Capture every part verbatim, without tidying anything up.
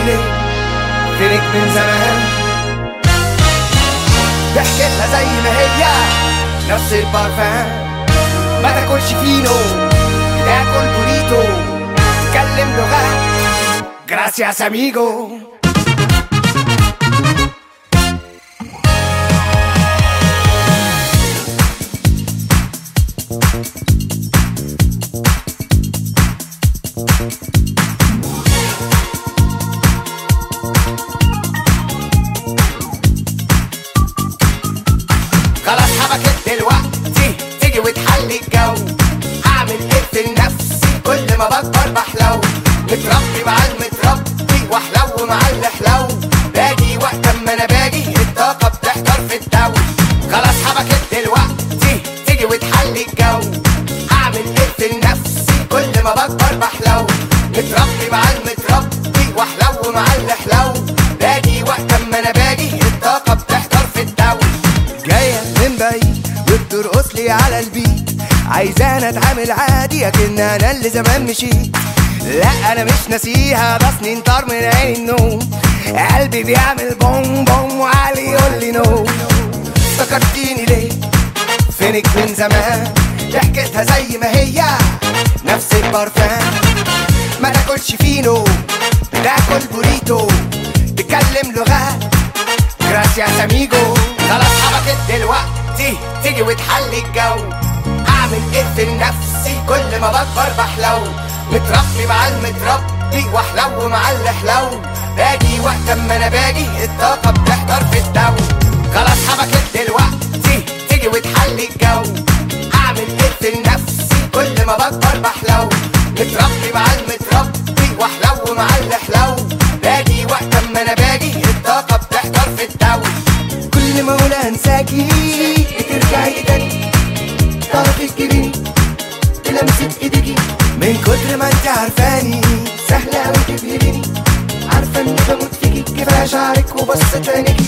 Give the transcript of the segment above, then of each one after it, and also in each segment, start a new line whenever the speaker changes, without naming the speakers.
ليه؟ فينك من زمان؟ ضحكتها زي ما هي نفس البارفان. ما تاكلش فينو، تاكل بوريتو، تتكلم لغات جراسياس اميجو. خلاص حبكت دلوقتي تيجي وتحلي الجو. اعمل ايه في نفسي كل ما بكبر بحلو. متربي مع المتربي واحلو مع اللي حلو. باجي وقت اما انا باجي الطاقة بتحضر في الدو. خلاص حبكت دلوقتي تيجي وتحلي الجو. اعمل ايه في نفسي كل ما بكبر بحلو. متربي مع المتربي واحلو مع اللي حلو. باجي وقت اما انا باجي الطاقة بتحضر في الدو. جاية من بعيد وبترقصلي على البيت، عايزانا اتعامل عادي اكن انا اللي زمان مشيت. لا انا مش ناسيها، ده سنين طار من عين النوم. قلبي بيعمل بوم بوم وعلي يقول لي نو. افتكرتيني ليه؟ فينك من زمان؟ ضحكتها زي ما هي نفس البارفان. ما تاكلش فينو، تاكل بوريتو، تتكلم لغات جراسياس اميجو. خلاص حبكت دلوقتي تيجي وتحلي الجو. اعمل ايه في نفسي كل ما بكبر بحلو. متربي مع المتربي واحلو مع اللي حلو. باجي وقت اما انا باجي الطاقة بتحضر في الدو. خلاص حبكت دلوقتي تيجي وتحلي الجو. اعمل ايه في نفسي كل ما بكبر بحلو. متربي مع المتربي واحلو مع اللي حلو. باجي وقت اما انا باجي الطاقة بتحضر في الدو. كل ما اقول انساكي بترجعي تاني. طرفك جبيني بلمسة ايديكي. من كتر ما انت عارفاني سهلة اوي تبهريني. عارفة اني بموت فيكي كفاية شعرك وبصة عينيكي.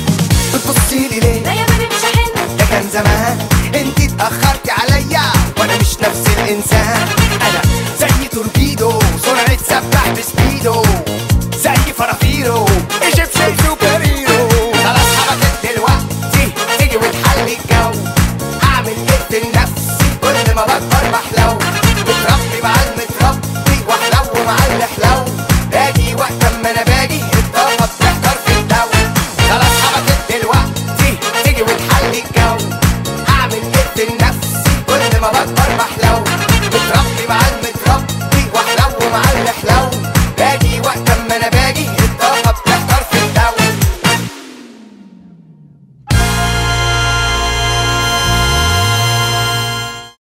بتبصيلي ليه؟
لا يا بني مش هحن.
ده كان زمان، انتي اتأخرتي عليا وانا مش نفس الانسان. انا